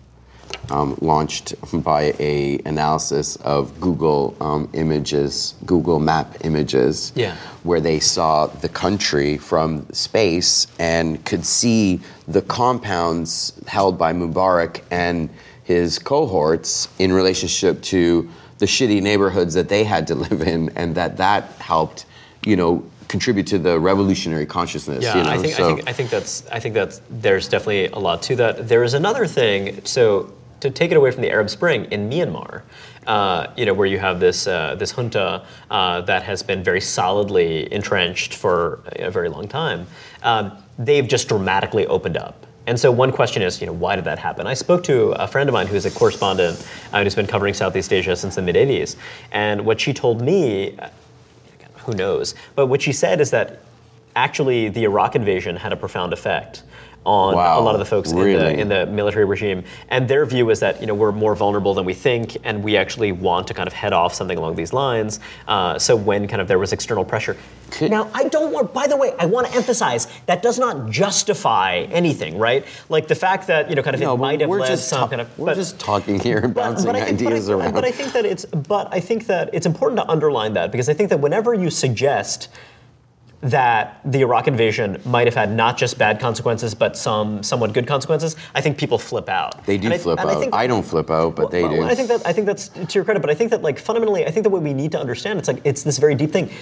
um, launched by a analysis of Google um, images, Google Map images, yeah. where they saw the country from space and could see the compounds held by Mubarak and his cohorts in relationship to the shitty neighborhoods that they had to live in, and that that helped, you know, contribute to the revolutionary consciousness. Yeah, you know? I think so, I think I think that's I think that's there's definitely a lot to that. There is another thing. So to take it away from the Arab Spring in Myanmar, uh, you know, where you have this uh, this junta uh, that has been very solidly entrenched for a very long time, um, they've just dramatically opened up. And so one question is, you know, why did that happen? I spoke to a friend of mine who's a correspondent uh, who's been covering Southeast Asia since the mid eighties, and what she told me, who knows, but what she said is that actually the Iraq invasion had a profound effect on wow, a lot of the folks really? in the in the military regime, and their view is that, you know, we're more vulnerable than we think, and we actually want to kind of head off something along these lines. Uh, so when kind of there was external pressure. Could, now I don't want. By the way, I want to emphasize that does not justify anything, right? Like the fact that, you know, kind of no, it might have we're led just some ta- kind of. We're but, just talking here and bouncing but, but I think, ideas but I, around. But I think that it's. But I think that it's important to underline that, because I think that whenever you suggest that the Iraq invasion might have had not just bad consequences, but some somewhat good consequences, I think people flip out. They do I, flip out. I, think, I don't flip out, but well, they well, do. I think that I think that's to your credit, but I think that, like, fundamentally, I think that what we need to understand, it's like it's this very deep thing.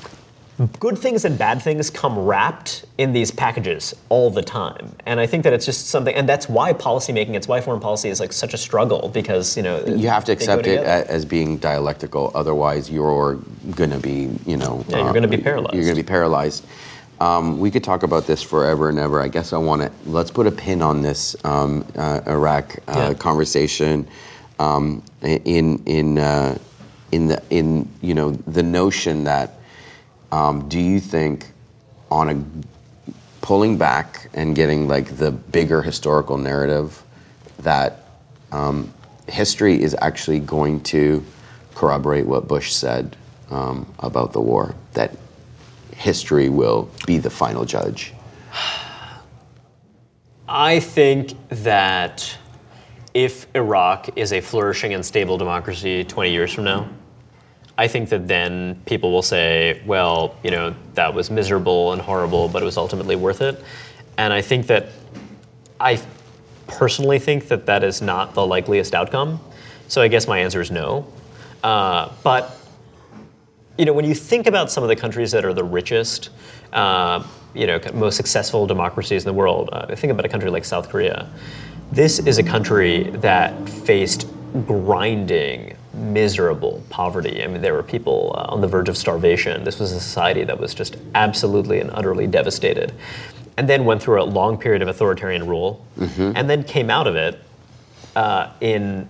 Good things and bad things come wrapped in these packages all the time, and I think that it's just something, and that's why policymaking, it's why foreign policy is like such a struggle, because, you know, you have to accept it together. as being dialectical. Otherwise, you're going to be, you know, Yeah, you're going to be paralyzed. You're going to be paralyzed. Um, we could talk about this forever and ever. I guess I want to let's put a pin on this um, uh, Iraq uh, Yeah. conversation. Um, in in uh, in the in you know the notion that. Um, do you think, on a pulling back and getting like the bigger historical narrative, that um, history is actually going to corroborate what Bush said um, about the war? That history will be the final judge? I think that if Iraq is a flourishing and stable democracy twenty years from now, I think that then people will say, well, you know, that was miserable and horrible, but it was ultimately worth it. And I think that, I personally think that that is not the likeliest outcome. So I guess my answer is no. Uh, but, you know, when you think about some of the countries that are the richest, uh, you know, most successful democracies in the world, uh, think about a country like South Korea. This is a country that faced grinding, miserable poverty. I mean, there were people uh, on the verge of starvation. This was a society that was just absolutely and utterly devastated. And then went through a long period of authoritarian rule, mm-hmm. and then came out of it uh, in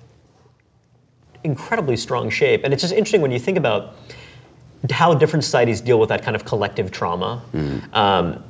incredibly strong shape. And it's just interesting when you think about how different societies deal with that kind of collective trauma. Mm. Um,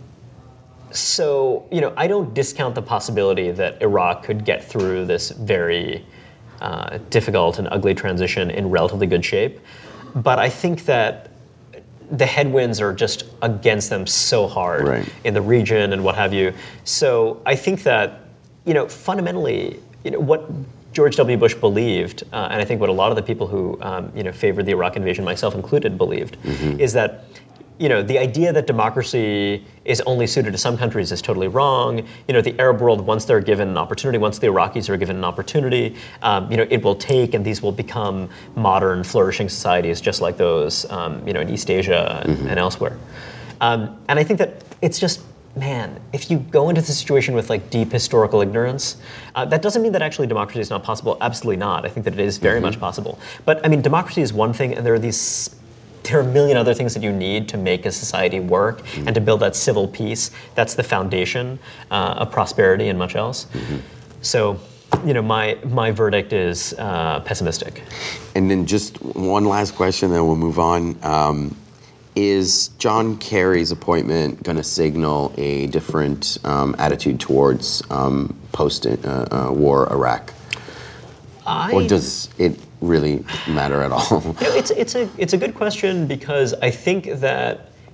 so, you know, I don't discount the possibility that Iraq could get through this very Uh, difficult and ugly transition in relatively good shape. But I think that the headwinds are just against them so hard right. in the region and what have you. So I think that, you know, fundamentally, you know, what George W. Bush believed, uh, and I think what a lot of the people who, um, you know, favored the Iraq invasion, myself included, believed, mm-hmm. is that, you know, the idea that democracy is only suited to some countries is totally wrong. You know, the Arab world, once they're given an opportunity, once the Iraqis are given an opportunity, um, you know, it will take, and these will become modern, flourishing societies just like those, um, you know, in East Asia and, mm-hmm. and elsewhere. Um, and I think that it's just, man, if you go into the situation with like deep historical ignorance, uh, that doesn't mean that actually democracy is not possible. Absolutely not. I think that it is very mm-hmm. much possible. But I mean, democracy is one thing, and there are these There are a million other things that you need to make a society work mm-hmm. and to build that civil peace. That's the foundation uh, of prosperity and much else. Mm-hmm. So, you know, my my verdict is uh, pessimistic. And then just one last question, then we'll move on. Um, is John Kerry's appointment going to signal a different um, attitude towards um, post-war uh, uh, Iraq? I, or does it really matter at all? You know, it's it's a it's a good question, because I think that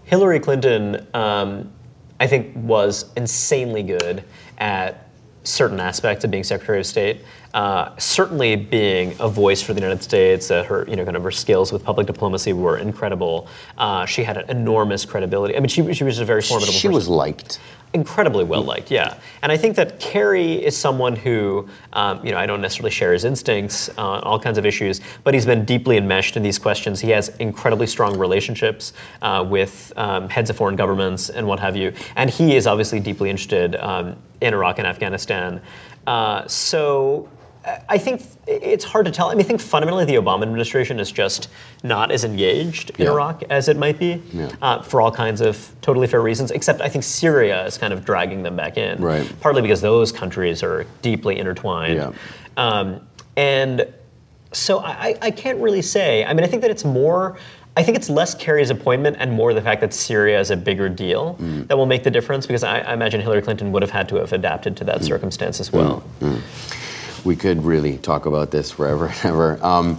Hillary Clinton, um, I think, was insanely good at certain aspects of being Secretary of State. Uh, certainly being a voice for the United States, uh, her, you know, kind of her skills with public diplomacy were incredible. Uh, she had an enormous credibility. I mean, she, she was a very formidable She person. was liked. Incredibly well liked, yeah. And I think that Kerry is someone who, um, you know, I don't necessarily share his instincts on all kinds of issues, but he's been deeply enmeshed in these questions. He has incredibly strong relationships uh, with um, heads of foreign governments and what have you. And he is obviously deeply interested um, in Iraq and Afghanistan. Uh, so I think it's hard to tell. I mean, I think fundamentally the Obama administration is just not as engaged in yeah. Iraq as it might be yeah. uh, for all kinds of totally fair reasons, except I think Syria is kind of dragging them back in. Right. Partly because those countries are deeply intertwined. Yeah. Um, and so I, I can't really say. I mean, I think that it's more, I think it's less Kerry's appointment and more the fact that Syria is a bigger deal mm. that will make the difference, because I, I imagine Hillary Clinton would have had to have adapted to that mm. circumstance as well. Mm. Mm. We could really talk about this forever and ever. Um,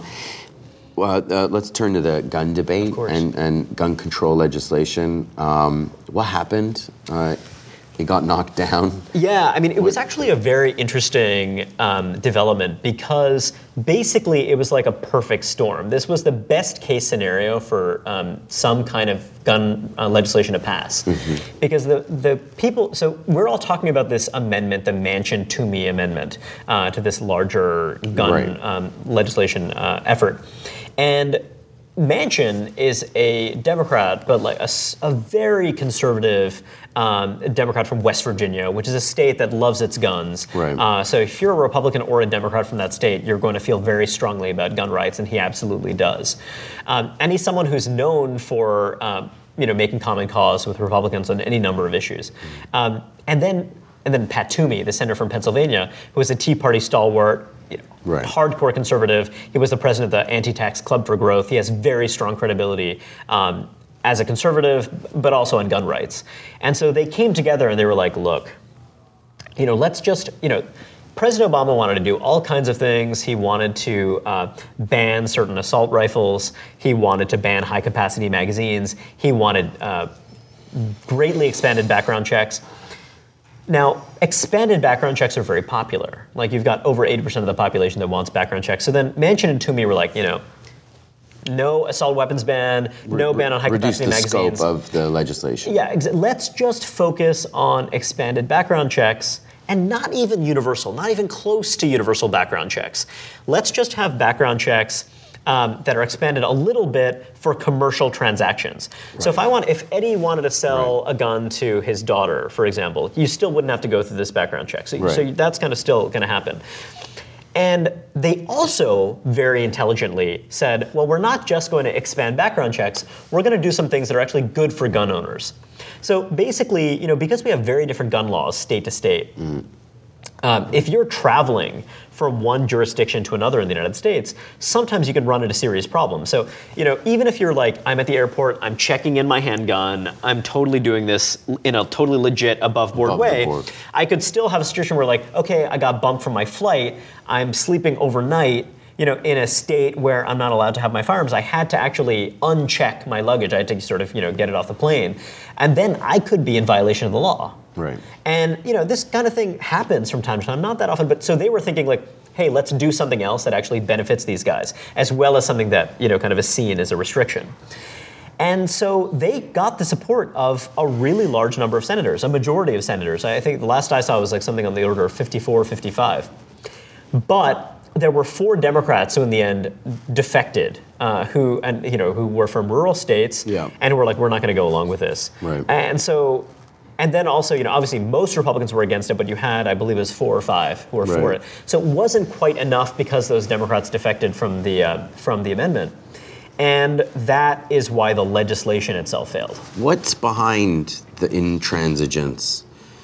well, uh, let's turn to the gun debate and, and gun control legislation. Um, what happened? Uh, it got knocked down. Yeah, I mean, it was actually a very interesting um, development, because basically it was like a perfect storm. This was the best case scenario for um, some kind of gun uh, legislation to pass. Mm-hmm. Because the, the people, so we're all talking about this amendment, the Manchin-Toomey amendment uh, to this larger gun right. um, legislation uh, effort. And Manchin is a Democrat, but like a, a very conservative um, Democrat from West Virginia, which is a state that loves its guns. Right. Uh, so if you're a Republican or a Democrat from that state, you're going to feel very strongly about gun rights, and he absolutely does. Um, and he's someone who's known for um, you know making common cause with Republicans on any number of issues. Um, and then and then Pat Toomey, the senator from Pennsylvania, who was a Tea Party stalwart. You know, right. hardcore conservative. He was the president of the Anti-Tax Club for Growth. He has very strong credibility um, as a conservative, but also on gun rights. And so they came together and they were like, look, you know, let's just, you know, President Obama wanted to do all kinds of things. He wanted to uh, ban certain assault rifles. He wanted to ban high-capacity magazines. He wanted uh, greatly expanded background checks. Now, expanded background checks are very popular. Like, you've got over eighty percent of the population that wants background checks. So then Manchin and Toomey were like, you know, no assault weapons ban, Re- no ban on high-capacity magazines. Reduce the scope of the legislation. Yeah, ex- let's just focus on expanded background checks, and not even universal, not even close to universal background checks. Let's just have background checks Um, that are expanded a little bit for commercial transactions. Right. So if I want, if Eddie wanted to sell right. a gun to his daughter, for example, you still wouldn't have to go through this background check. So, right. so that's kind of still going to happen. And they also very intelligently said, well, we're not just going to expand background checks, we're going to do some things that are actually good for gun owners. So basically, you know, because we have very different gun laws state to state, mm. um, if you're traveling from one jurisdiction to another in the United States, sometimes you can run into serious problems. So, you know, even if you're like, I'm at the airport, I'm checking in my handgun, I'm totally doing this in a totally legit above board above way, board. I could still have a situation where like, okay, I got bumped from my flight, I'm sleeping overnight, you know, in a state where I'm not allowed to have my firearms. I had to actually uncheck my luggage. I had to sort of, you know, get it off the plane. And then I could be in violation of the law. Right. And, you know, this kind of thing happens from time to time, not that often, but so they were thinking like, hey, let's do something else that actually benefits these guys, as well as something that, you know, kind of is seen as a restriction. And so they got the support of a really large number of senators, a majority of senators. I think the last I saw was like something on the order of fifty-four, fifty-five. But there were four Democrats who, in the end, defected, uh, who and you know who were from rural states, yeah. and who were like, we're not going to go along with this. Right. And so, and then also, you know, obviously most Republicans were against it, but you had, I believe, it was four or five who were right. for it. So it wasn't quite enough because those Democrats defected from the uh, from the amendment, and that is why the legislation itself failed. What's behind the intransigence?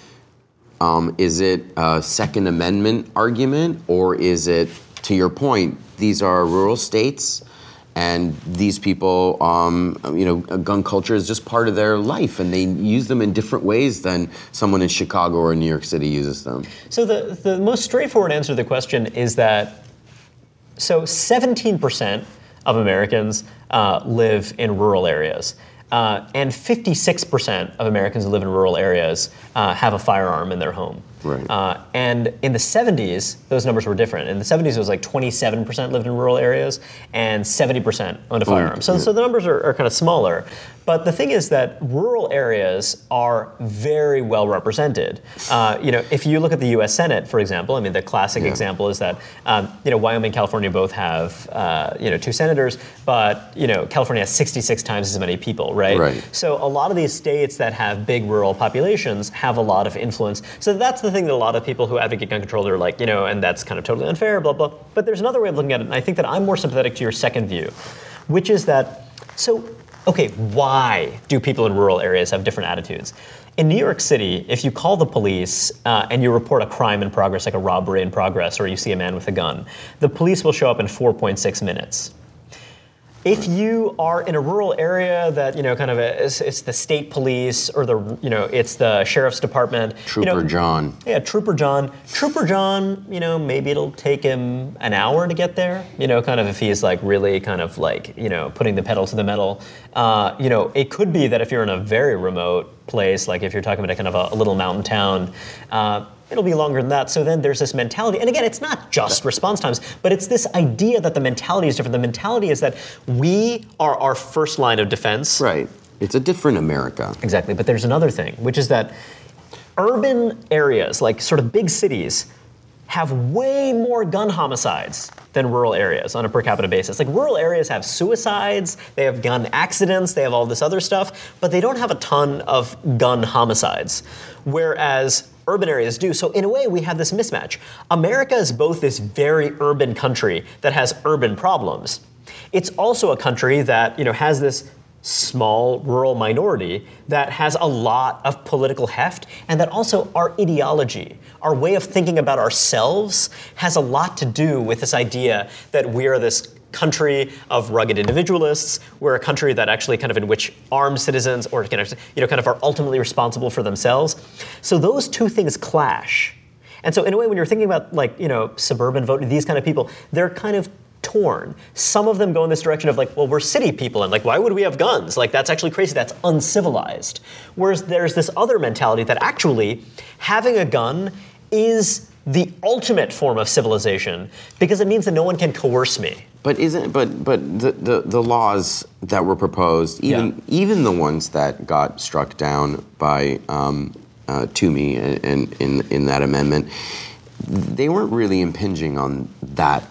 Um, is it a Second Amendment argument, or is it, to your point, these are rural states, and these people, um, you know, gun culture is just part of their life, and they use them in different ways than someone in Chicago or New York City uses them? So the, the most straightforward answer to the question is that, so seventeen percent of Americans uh, live in rural areas. Uh, and fifty-six percent of Americans who live in rural areas uh, have a firearm in their home. Right. Uh, and in the seventies, those numbers were different. In the seventies, it was like twenty-seven percent lived in rural areas and seventy percent owned a firearm. So, yeah. so the numbers are, are kind of smaller. But the thing is that rural areas are very well represented. Uh, you know, if you look at the U S Senate, for example, I mean, the classic Yeah. example is that, um, you know, Wyoming and California both have, uh, you know, two senators, but, you know, California has sixty-six times as many people, right? Right. So a lot of these states that have big rural populations have a lot of influence. So that's the thing that a lot of people who advocate gun control are like, you know, and that's kind of totally unfair, blah, blah. But there's another way of looking at it, and I think that I'm more sympathetic to your second view, which is that, so, okay, why do people in rural areas have different attitudes? In New York City, if you call the police uh, and you report a crime in progress, like a robbery in progress, or you see a man with a gun, the police will show up in four point six minutes. If you are in a rural area that, you know, kind of a, it's, it's the state police or the, you know, it's the sheriff's department. Trooper you know, John. Yeah, Trooper John. Trooper John, you know, maybe it'll take him an hour to get there. You know, kind of if he's like really kind of like, you know, putting the pedal to the metal. Uh, you know, it could be that if you're in a very remote place, like if you're talking about a kind of a, a little mountain town, uh, it'll be longer than that. So then there's this mentality, and again, it's not just response times, but it's this idea that the mentality is different. The mentality is that we are our first line of defense. Right. It's a different America. Exactly, but there's another thing, which is that urban areas, like sort of big cities, have way more gun homicides than rural areas on a per capita basis. Like rural areas have suicides, they have gun accidents, they have all this other stuff, but they don't have a ton of gun homicides. Whereas urban areas do. So in a way, we have this mismatch. America is both this very urban country that has urban problems. It's also a country that, you know, has this small rural minority that has a lot of political heft, and that also our ideology, our way of thinking about ourselves, has a lot to do with this idea that we are this country of rugged individualists. We're a country that actually kind of in which armed citizens or you know kind of are ultimately responsible for themselves. So those two things clash. And so in a way, when you're thinking about like, you know, suburban vote, these kind of people, they're kind of torn. Some of them go in this direction of like, well, we're city people and like, why would we have guns? Like, that's actually crazy. That's uncivilized. Whereas there's this other mentality that actually having a gun is the ultimate form of civilization because it means that no one can coerce me. But isn't but but the, the, the laws that were proposed, even Yeah. even the ones that got struck down by um, uh, Toomey and, and in in that amendment, they weren't really impinging on that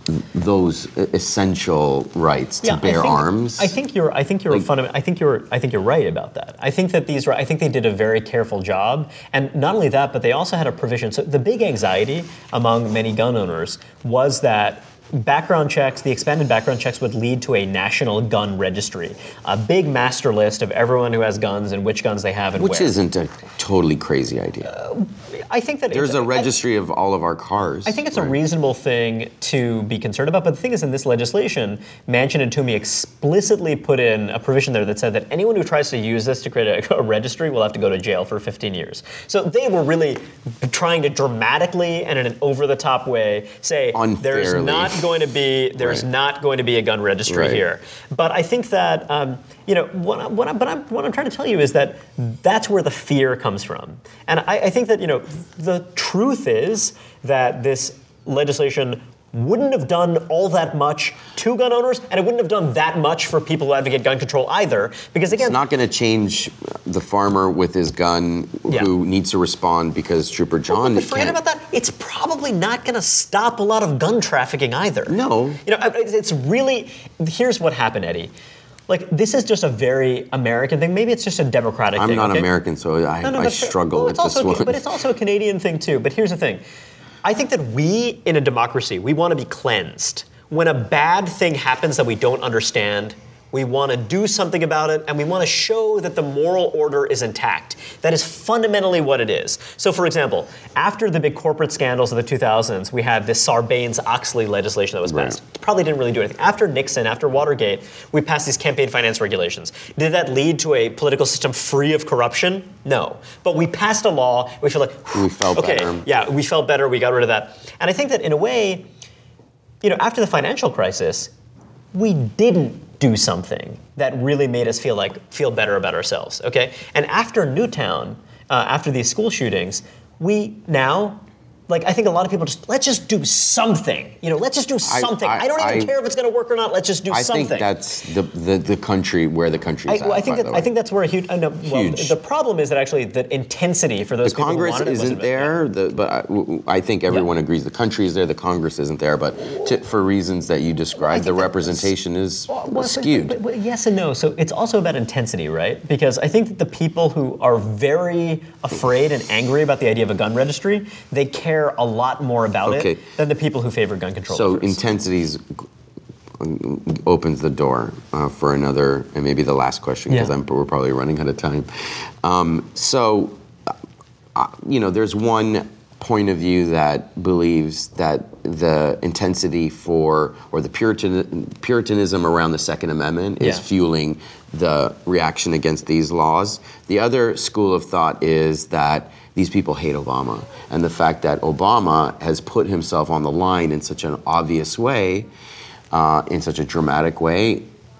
those essential rights to Yeah, bear I think, arms. I think you're. I think you're. Like, fundament, I think you're. I think you're right about that. I think that these. I think they did a very careful job, and not only that, but they also had a provision. So the big anxiety among many gun owners was that background checks, the expanded background checks, would lead to a national gun registry, a big master list of everyone who has guns and which guns they have and which where. isn't a totally crazy idea. Uh, I think that There's it's, a registry of all of our cars. I think it's right? a reasonable thing to be concerned about, but the thing is, in this legislation, Manchin and Toomey explicitly put in a provision there that said that anyone who tries to use this to create a, a registry will have to go to jail for fifteen years. So they were really trying to dramatically and in an over-the-top way say Unfairly. there's not going to be there's Right. not going to be a gun registry Right. here. But I think that um, you know what, I, what, I, but I'm, what I'm trying to tell you is that that's where the fear comes from, and I, I think that you know the truth is that this legislation wouldn't have done all that much to gun owners, and it wouldn't have done that much for people who advocate gun control either, because again, It's not going to change the farmer with his gun Yeah. who needs to respond because Trooper John but forget can't. about that. It's probably not going to stop a lot of gun trafficking either. No. You know, it's really, here's what happened, Eddie. Like, this is just a very American thing. Maybe it's just a democratic I'm thing. not okay? American, so I, No, no, I but- struggle well, with it's also, this one. But it's also a Canadian thing, too. But here's the thing. I think that we, in a democracy, we want to be cleansed. When a bad thing happens that we don't understand, we want to do something about it, and we want to show that the moral order is intact. That is fundamentally what it is. So, for example, after the big corporate scandals of the two thousands, we had this Sarbanes-Oxley legislation that was passed. Right. It probably didn't really do anything. After Nixon, after Watergate, we passed these campaign finance regulations. Did that lead to a political system free of corruption? No. But we passed a law. We feel like, We felt okay, better. yeah, we felt better. We got rid of that. And I think that in a way, you know, after the financial crisis, we didn't do something that really made us feel like feel better about ourselves. Okay, and after Newtown, uh, after these school shootings, we now. Like, I think a lot of people just, let's just do something. You know, let's just do something. I, I, I don't even I, care if it's going to work or not. Let's just do I something. I think that's the, the, the country, where the country is I, well, at, I think by that, the I think that's where a huge, I know, well, huge. The problem is that actually the intensity for those the people Congress who wanted isn't it there, the, but I, I think everyone yeah. agrees the country is there, the Congress isn't there, but to, for reasons that you described, the representation is well, well, skewed. But, but, but yes and no. So it's also about intensity, right? Because I think that the people who are very afraid and angry about the idea of a gun registry, they care a lot more about okay. it than the people who favor gun control. So first. intensities opens the door uh, for another, and maybe the last question, because yeah. we're probably running out of time. Um, so, uh, you know, there's one point of view that believes that the intensity for, or the Puritan, Puritanism around the Second Amendment is yeah. fueling the reaction against these laws. The other school of thought is that these people hate Obama, and the fact that Obama has put himself on the line in such an obvious way, uh, in such a dramatic way,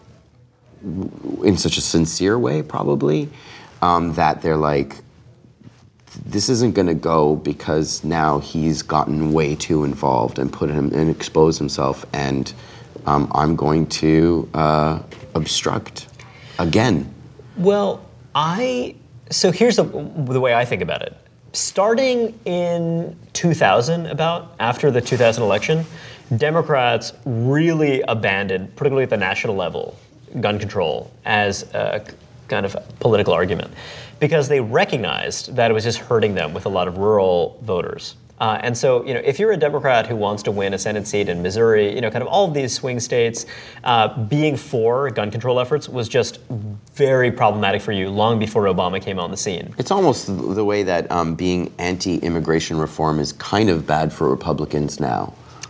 in such a sincere way, probably, um, that they're like, this isn't going to go because now he's gotten way too involved and put him and exposed himself, and um, I'm going to uh, obstruct again. Well, I so here's the the way I think about it. Starting in two thousand, about after the two thousand election, Democrats really abandoned, particularly at the national level, gun control as a kind of political argument, because they recognized that it was just hurting them with a lot of rural voters. Uh, and so, you know, if you're a Democrat who wants to win a Senate seat in Missouri, you know, kind of all of these swing states, uh, being for gun control efforts was just very problematic for you long before Obama came on the scene. It's almost the way that um, being anti-immigration reform is kind of bad for Republicans now.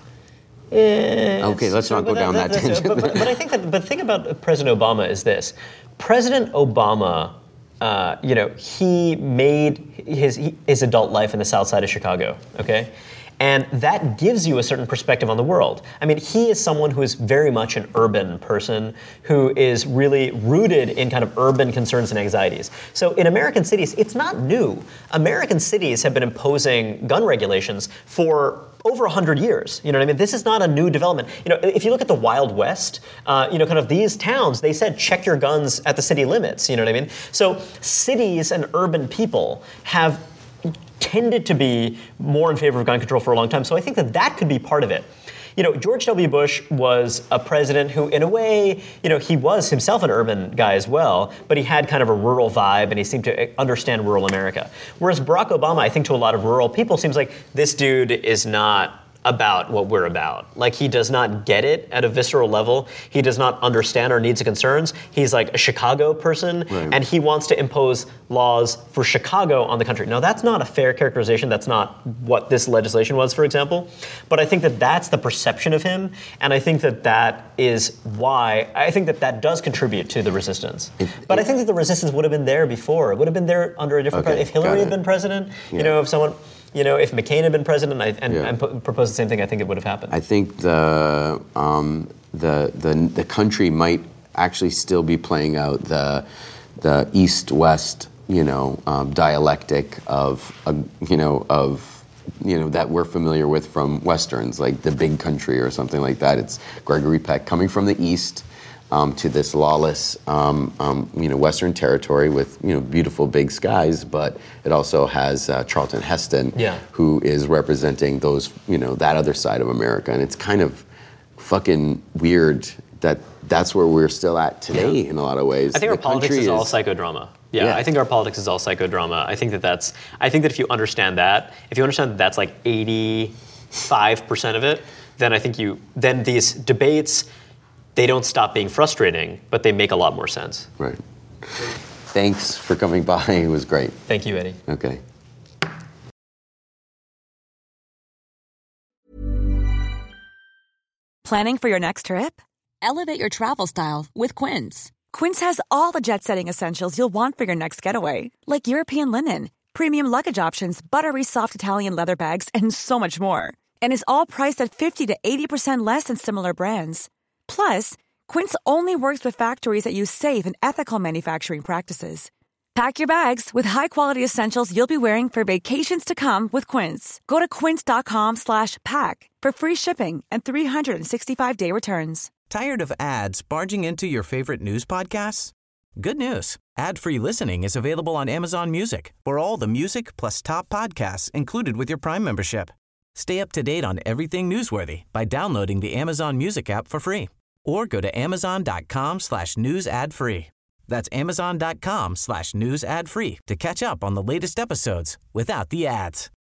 It's, okay, let's not go that, down that, that tangent. But, but, but I think that, but the thing about President Obama is this. President Obama, uh, you know, he made his his adult life in the South Side of Chicago, okay? And that gives you a certain perspective on the world. I mean, he is someone who is very much an urban person, who is really rooted in kind of urban concerns and anxieties. So in American cities, it's not new. American cities have been imposing gun regulations for over one hundred years. You know what I mean? This is not a new development. You know, if you look at the Wild West, uh, you know, kind of these towns, they said check your guns at the city limits. You know what I mean? So cities and urban people have tended to be more in favor of gun control for a long time. So I think that that could be part of it. You know, George W. Bush was a president who, in a way, you know, he was himself an urban guy as well, but he had kind of a rural vibe and he seemed to understand rural America. Whereas Barack Obama, I think to a lot of rural people, seems like this dude is not about what we're about. Like, he does not get it at a visceral level. He does not understand our needs and concerns. He's like a Chicago person, right. And he wants to impose laws for Chicago on the country. Now, that's not a fair characterization. That's not what this legislation was, for example. But I think that that's the perception of him, and I think that that is why, I think that that does contribute to the resistance. It, but it, I think that the resistance would have been there before. It would have been there under a different okay, president. If Hillary had been president, yeah. you know, if someone... You know, if McCain had been president and, and, yeah. and p- proposed the same thing, I think it would have happened. I think the um, the the the country might actually still be playing out the the East-West, you know, um, dialectic of uh, you know of you know that we're familiar with from Westerns, like The Big Country or something like that. It's Gregory Peck coming from the East. Um, to this lawless, um, um, you know, Western territory with, you know, beautiful big skies, but it also has uh, Charlton Heston, yeah. who is representing those, you know, that other side of America, and it's kind of fucking weird that that's where we're still at today yeah. in a lot of ways. I think the our politics is, is all psychodrama. Yeah, yeah, I think our politics is all psychodrama. I think that that's. I think that if you understand that, if you understand that that's like eighty-five percent of it, then I think you. Then these debates. They don't stop being frustrating, but they make a lot more sense. Right. Thanks for coming by. It was great. Thank you, Eddie. Okay. Planning for your next trip? Elevate your travel style with Quince. Quince has all the jet-setting essentials you'll want for your next getaway, like European linen, premium luggage options, buttery soft Italian leather bags, and so much more. And is all priced at fifty to eighty percent less than similar brands. Plus, Quince only works with factories that use safe and ethical manufacturing practices. Pack your bags with high-quality essentials you'll be wearing for vacations to come with Quince. Go to quince.com slash pack for free shipping and three sixty-five day returns. Tired of ads barging into your favorite news podcasts? Good news. Ad-free listening is available on Amazon Music for all the music plus top podcasts included with your Prime membership. Stay up to date on everything newsworthy by downloading the Amazon Music app for free or go to amazon.com slash news ad free. That's amazon.com slash news ad free to catch up on the latest episodes without the ads.